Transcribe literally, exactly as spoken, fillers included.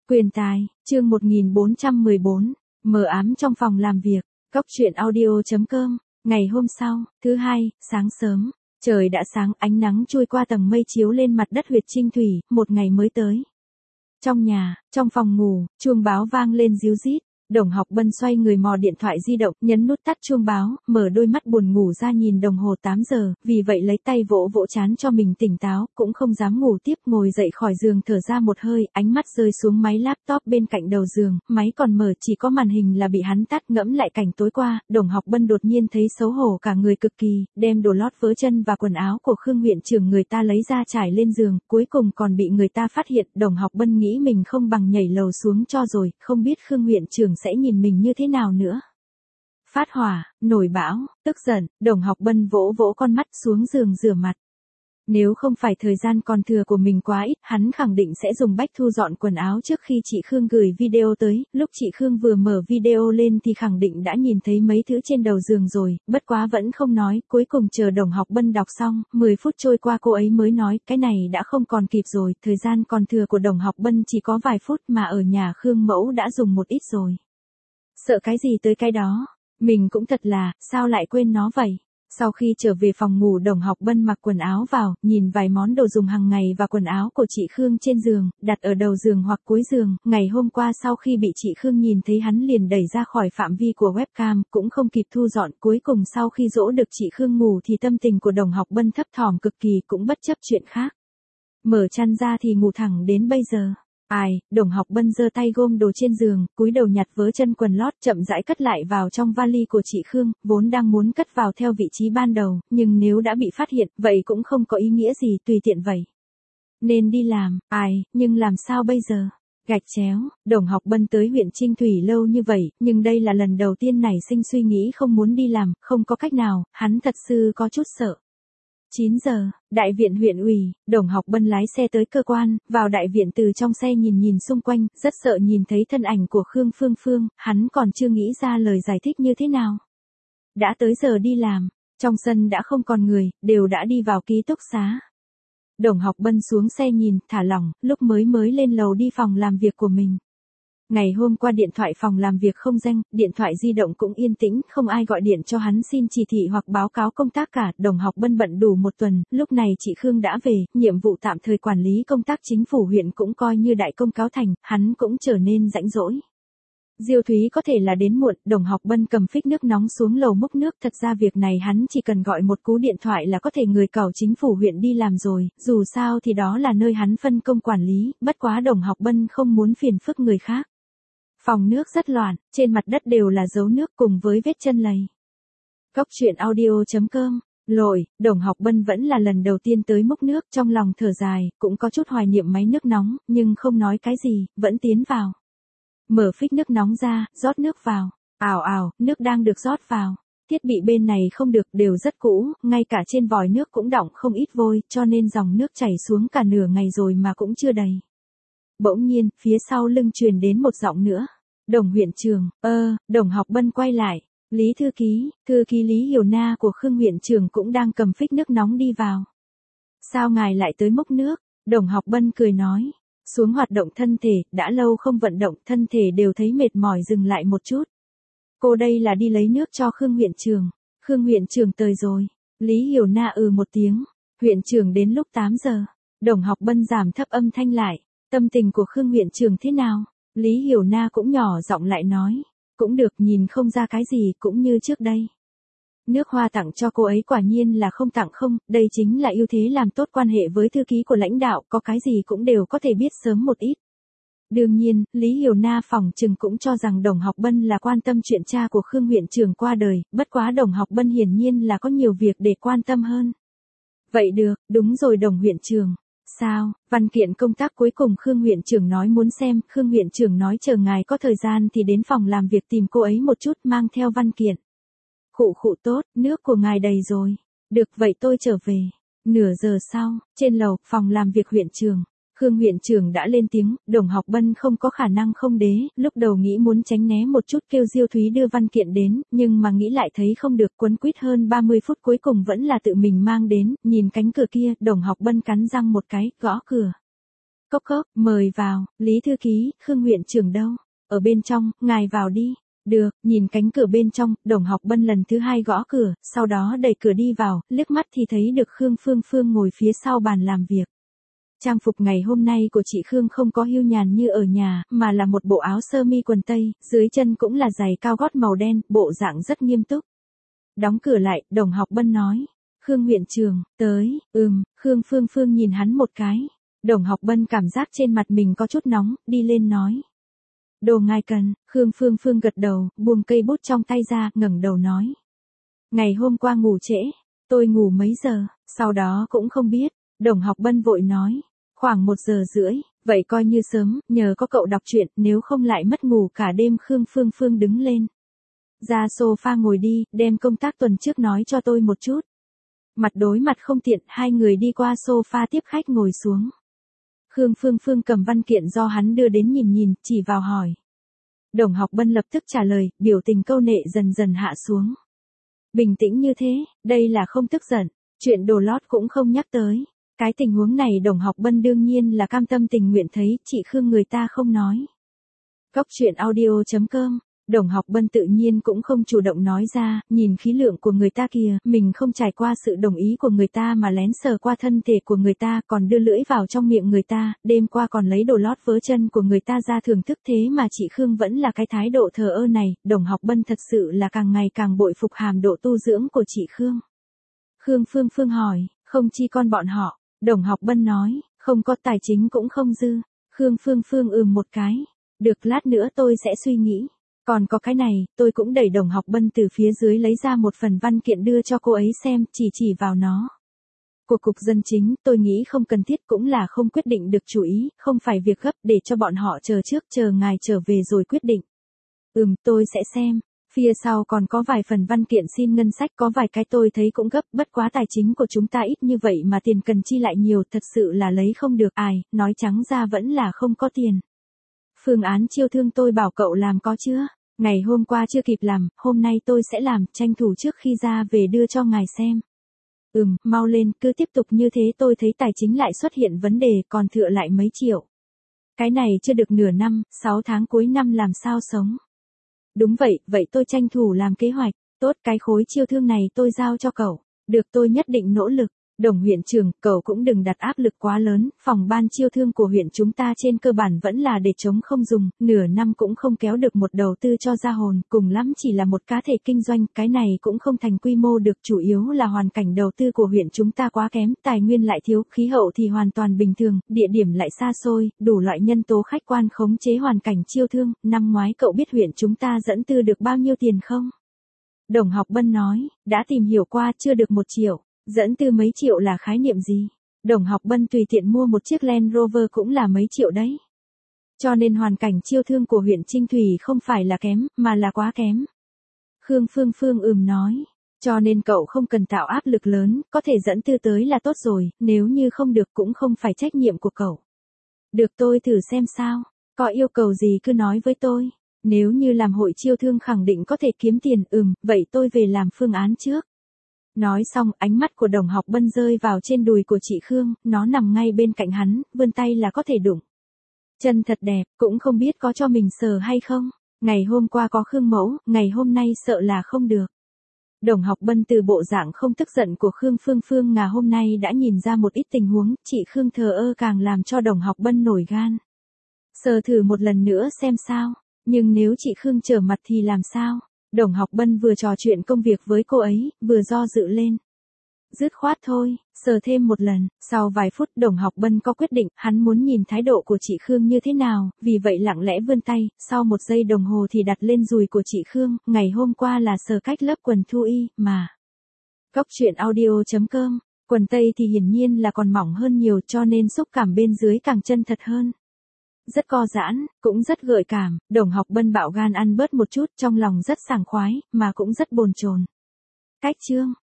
Quyền tài, chương một nghìn bốn trăm mười bốn, mờ ám trong phòng làm việc, cóc truyện audio chấm com, ngày hôm sau, thứ hai, sáng sớm, trời đã sáng, ánh nắng trôi qua tầng mây chiếu lên mặt đất huyệt Trinh Thủy, một ngày mới tới. Trong nhà, trong phòng ngủ, chuông báo vang lên ríu rít. Đồng Học Bân xoay người mò điện thoại di động, nhấn nút tắt chuông báo, mở đôi mắt buồn ngủ ra nhìn đồng hồ tám giờ, vì vậy lấy tay vỗ vỗ trán cho mình tỉnh táo, cũng không dám ngủ tiếp, ngồi dậy khỏi giường thở ra một hơi, ánh mắt rơi xuống máy laptop bên cạnh đầu giường, máy còn mở, chỉ có màn hình là bị hắn tắt. Ngẫm lại cảnh tối qua, Đồng Học Bân đột nhiên thấy xấu hổ cả người cực kỳ, đem đồ lót vớ chân và quần áo của Khương huyện trưởng người ta lấy ra trải lên giường, cuối cùng còn bị người ta phát hiện. Đồng Học Bân nghĩ mình không bằng nhảy lầu xuống cho rồi, không biết Khương huyện trưởng sẽ nhìn mình như thế nào nữa. Phát hỏa, nổi bão, tức giận, Đồng Học Bân vỗ vỗ con mắt xuống giường rửa mặt. Nếu không phải thời gian còn thừa của mình quá ít, hắn khẳng định sẽ dùng bách thu dọn quần áo trước khi chị Khương gửi video tới. Lúc chị Khương vừa mở video lên thì khẳng định đã nhìn thấy mấy thứ trên đầu giường rồi, bất quá vẫn không nói. Cuối cùng chờ Đồng Học Bân đọc xong, mười phút trôi qua cô ấy mới nói, cái này đã không còn kịp rồi, thời gian còn thừa của Đồng Học Bân chỉ có vài phút mà ở nhà Khương mẫu đã dùng một ít rồi. Sợ cái gì tới cái đó, mình cũng thật là, sao lại quên nó vậy. Sau khi trở về phòng ngủ, Đồng Học Bân mặc quần áo vào, nhìn vài món đồ dùng hàng ngày và quần áo của chị Khương trên giường, đặt ở đầu giường hoặc cuối giường. Ngày hôm qua sau khi bị chị Khương nhìn thấy hắn liền đẩy ra khỏi phạm vi của webcam, cũng không kịp thu dọn. Cuối cùng sau khi dỗ được chị Khương ngủ thì tâm tình của Đồng Học Bân thấp thỏm cực kỳ, cũng bất chấp chuyện khác. Mở chăn ra thì ngủ thẳng đến bây giờ. Ai, Đồng Học Bân giơ tay gom đồ trên giường, cúi đầu nhặt vớ chân quần lót, chậm rãi cất lại vào trong vali của chị Khương, vốn đang muốn cất vào theo vị trí ban đầu, nhưng nếu đã bị phát hiện, vậy cũng không có ý nghĩa gì, tùy tiện vậy. Nên đi làm, ai, nhưng làm sao bây giờ? Gạch chéo, Đồng Học Bân tới huyện Trinh Thủy lâu như vậy, nhưng đây là lần đầu tiên nảy sinh suy nghĩ không muốn đi làm, không có cách nào, hắn thật sự có chút sợ. chín giờ, đại viện huyện ủy, Đồng Học Bân lái xe tới cơ quan, vào đại viện từ trong xe nhìn nhìn xung quanh, rất sợ nhìn thấy thân ảnh của Khương Phương Phương, hắn còn chưa nghĩ ra lời giải thích như thế nào. Đã tới giờ đi làm, trong sân đã không còn người, đều đã đi vào ký túc xá. Đồng Học Bân xuống xe nhìn, thả lỏng, lúc mới mới lên lầu đi phòng làm việc của mình. Ngày hôm qua điện thoại phòng làm việc không reng, điện thoại di động cũng yên tĩnh, không ai gọi điện cho hắn xin chỉ thị hoặc báo cáo công tác cả. Đồng Học Bân bận đủ một tuần, lúc này chị Khương đã về, nhiệm vụ tạm thời quản lý công tác chính phủ huyện cũng coi như đại công cáo thành, hắn cũng trở nên rãnh rỗi. Diêu Thúy có thể là đến muộn, Đồng Học Bân cầm phích nước nóng xuống lầu múc nước, thật ra việc này hắn chỉ cần gọi một cú điện thoại là có thể người cẩu chính phủ huyện đi làm rồi, dù sao thì đó là nơi hắn phân công quản lý, bất quá Đồng Học Bân không muốn phiền phức người khác. Phòng nước rất loạn, trên mặt đất đều là dấu nước cùng với vết chân lầy. Cóc truyện audio chấm com, lội, Đồng Học Bân vẫn là lần đầu tiên tới múc nước, trong lòng thở dài, cũng có chút hoài niệm máy nước nóng, nhưng không nói cái gì, vẫn tiến vào. Mở phích nước nóng ra, rót nước vào, ào ào, nước đang được rót vào. Thiết bị bên này không được, đều rất cũ, ngay cả trên vòi nước cũng đọng không ít vôi, cho nên dòng nước chảy xuống cả nửa ngày rồi mà cũng chưa đầy. Bỗng nhiên, phía sau lưng truyền đến một giọng nữa. Đồng huyện trưởng, ơ, Đồng Học Bân quay lại. Lý thư ký, thư ký Lý Hiểu Na của Khương huyện trưởng cũng đang cầm phích nước nóng đi vào. Sao ngài lại tới múc nước? Đồng Học Bân cười nói. Xuống hoạt động thân thể, đã lâu không vận động, thân thể đều thấy mệt mỏi, dừng lại một chút. Cô đây là đi lấy nước cho Khương huyện trưởng. Khương huyện trưởng tới rồi. Lý Hiểu Na ừ một tiếng. Huyện trưởng đến lúc tám giờ. Đồng Học Bân giảm thấp âm thanh lại. Tâm tình của Khương huyện trưởng thế nào? Lý Hiểu Na cũng nhỏ giọng lại nói. Cũng được, nhìn không ra cái gì, cũng như trước đây. Nước hoa tặng cho cô ấy quả nhiên là không tặng không, đây chính là ưu thế làm tốt quan hệ với thư ký của lãnh đạo, có cái gì cũng đều có thể biết sớm một ít. Đương nhiên, Lý Hiểu Na phỏng chừng cũng cho rằng Đồng Học Bân là quan tâm chuyện cha của Khương huyện trưởng qua đời, bất quá Đồng Học Bân hiển nhiên là có nhiều việc để quan tâm hơn. Vậy được, đúng rồi Đồng huyện trưởng. Sao, văn kiện công tác cuối cùng Khương huyện trưởng nói muốn xem, Khương huyện trưởng nói chờ ngài có thời gian thì đến phòng làm việc tìm cô ấy một chút, mang theo văn kiện. Khụ khụ tốt, nước của ngài đầy rồi. Được vậy tôi trở về. Nửa giờ sau, trên lầu, phòng làm việc huyện trưởng. Khương huyện trưởng đã lên tiếng, Đồng Học Bân không có khả năng không đế, lúc đầu nghĩ muốn tránh né một chút kêu Diêu Thúy đưa văn kiện đến, nhưng mà nghĩ lại thấy không được, quấn quýt hơn ba mươi phút cuối cùng vẫn là tự mình mang đến, nhìn cánh cửa kia, Đồng Học Bân cắn răng một cái, gõ cửa. Cốc cốc, mời vào, Lý thư ký, Khương huyện trưởng đâu? Ở bên trong, ngài vào đi. Được, nhìn cánh cửa bên trong, Đồng Học Bân lần thứ hai gõ cửa, sau đó đẩy cửa đi vào, liếc mắt thì thấy được Khương Phương Phương ngồi phía sau bàn làm việc. Trang phục ngày hôm nay của chị Khương không có hiu nhàn như ở nhà, mà là một bộ áo sơ mi quần tây, dưới chân cũng là giày cao gót màu đen, bộ dạng rất nghiêm túc. Đóng cửa lại, Đồng Học Bân nói, Khương huyện trưởng, tới, ừm, Khương Phương Phương nhìn hắn một cái. Đồng Học Bân cảm giác trên mặt mình có chút nóng, đi lên nói. Đồ ngài cần, Khương Phương Phương gật đầu, buông cây bút trong tay ra, ngẩng đầu nói. Ngày hôm qua ngủ trễ, tôi ngủ mấy giờ, sau đó cũng không biết. Đồng Học Bân vội nói, khoảng một giờ rưỡi, vậy coi như sớm, nhờ có cậu đọc truyện, nếu không lại mất ngủ cả đêm. Khương Phương Phương đứng lên. Ra sofa ngồi đi, đem công tác tuần trước nói cho tôi một chút. Mặt đối mặt không tiện, hai người đi qua sofa tiếp khách ngồi xuống. Khương Phương Phương cầm văn kiện do hắn đưa đến nhìn nhìn, chỉ vào hỏi. Đồng Học Bân lập tức trả lời, biểu tình câu nệ dần dần hạ xuống. Bình tĩnh như thế, đây là không tức giận, chuyện đồ lót cũng không nhắc tới. Cái tình huống này Đồng Học Bân đương nhiên là cam tâm tình nguyện thấy, chị Khương người ta không nói. Cốc truyện audio chấm com. Đồng Học Bân tự nhiên cũng không chủ động nói ra, nhìn khí lượng của người ta kìa, mình không trải qua sự đồng ý của người ta mà lén sờ qua thân thể của người ta, còn đưa lưỡi vào trong miệng người ta, đêm qua còn lấy đồ lót vớ chân của người ta ra thưởng thức, thế mà chị Khương vẫn là cái thái độ thờ ơ này. Đồng Học Bân thật sự là càng ngày càng bội phục hàm độ tu dưỡng của chị Khương. Khương Phương Phương hỏi, không chi con bọn họ. Đồng Học Bân nói, không có tài chính cũng không dư. Khương Phương Phương ừm một cái. Được, lát nữa tôi sẽ suy nghĩ. Còn có cái này, tôi cũng đẩy Đồng Học Bân từ phía dưới lấy ra một phần văn kiện đưa cho cô ấy xem, chỉ chỉ vào nó. Của Cục Dân Chính, tôi nghĩ không cần thiết, cũng là không quyết định được chủ ý, không phải việc gấp, để cho bọn họ chờ trước, chờ ngài trở về rồi quyết định. Ừm, tôi sẽ xem. Phía sau còn có vài phần văn kiện xin ngân sách, có vài cái tôi thấy cũng gấp, bất quá tài chính của chúng ta ít như vậy mà tiền cần chi lại nhiều, thật sự là lấy không được. Ai, nói trắng ra vẫn là không có tiền. Phương án chiêu thương tôi bảo cậu làm có chưa? Ngày hôm qua chưa kịp làm, hôm nay tôi sẽ làm, tranh thủ trước khi ra về đưa cho ngài xem. Ừm, mau lên, cứ tiếp tục như thế tôi thấy tài chính lại xuất hiện vấn đề, còn thừa lại mấy triệu. Cái này chưa được nửa năm, sáu tháng cuối năm làm sao sống. Đúng vậy, vậy tôi tranh thủ làm kế hoạch, tốt, cái khối chiêu thương này tôi giao cho cậu. Được, tôi nhất định nỗ lực. Đồng huyện trưởng, cậu cũng đừng đặt áp lực quá lớn, phòng ban chiêu thương của huyện chúng ta trên cơ bản vẫn là để chống không dùng, nửa năm cũng không kéo được một đầu tư cho ra hồn, cùng lắm chỉ là một cá thể kinh doanh, cái này cũng không thành quy mô được, chủ yếu là hoàn cảnh đầu tư của huyện chúng ta quá kém, tài nguyên lại thiếu, khí hậu thì hoàn toàn bình thường, địa điểm lại xa xôi, đủ loại nhân tố khách quan khống chế hoàn cảnh chiêu thương. Năm ngoái cậu biết huyện chúng ta dẫn tư được bao nhiêu tiền không? Đồng Học Bân nói, đã tìm hiểu qua, chưa được một triệu. Dẫn tư mấy triệu là khái niệm gì? Đồng Học Bân tùy tiện mua một chiếc Land Rover cũng là mấy triệu đấy. Cho nên hoàn cảnh chiêu thương của huyện Trinh Thủy không phải là kém, mà là quá kém. Khương Phương Phương ừm nói. Cho nên cậu không cần tạo áp lực lớn, có thể dẫn tư tới là tốt rồi, nếu như không được cũng không phải trách nhiệm của cậu. Được, tôi thử xem sao, có yêu cầu gì cứ nói với tôi. Nếu như làm hội chiêu thương khẳng định có thể kiếm tiền, ừm, vậy tôi về làm phương án trước. Nói xong, ánh mắt của Đồng Học Bân rơi vào trên đùi của chị Khương, nó nằm ngay bên cạnh hắn, vươn tay là có thể đụng. Chân thật đẹp, cũng không biết có cho mình sờ hay không. Ngày hôm qua có Khương mẫu, ngày hôm nay sợ là không được. Đồng Học Bân từ bộ dạng không tức giận của Khương Phương Phương ngà hôm nay đã nhìn ra một ít tình huống, chị Khương thờ ơ càng làm cho Đồng Học Bân nổi gan. Sờ thử một lần nữa xem sao, nhưng nếu chị Khương trở mặt thì làm sao? Đồng Học Bân vừa trò chuyện công việc với cô ấy, vừa do dự lên. Dứt khoát thôi, sờ thêm một lần, sau vài phút Đồng Học Bân có quyết định, hắn muốn nhìn thái độ của chị Khương như thế nào, vì vậy lặng lẽ vươn tay, sau một giây đồng hồ thì đặt lên đùi của chị Khương, ngày hôm qua là sờ cách lớp quần thu y, mà. Cốc truyện audio chấm com, quần tây thì hiển nhiên là còn mỏng hơn nhiều cho nên xúc cảm bên dưới càng chân thật hơn. Rất co giãn, cũng rất gợi cảm, Đồng Học Bân bạo gan ăn bớt một chút, trong lòng rất sảng khoái, mà cũng rất bồn chồn. Cách chương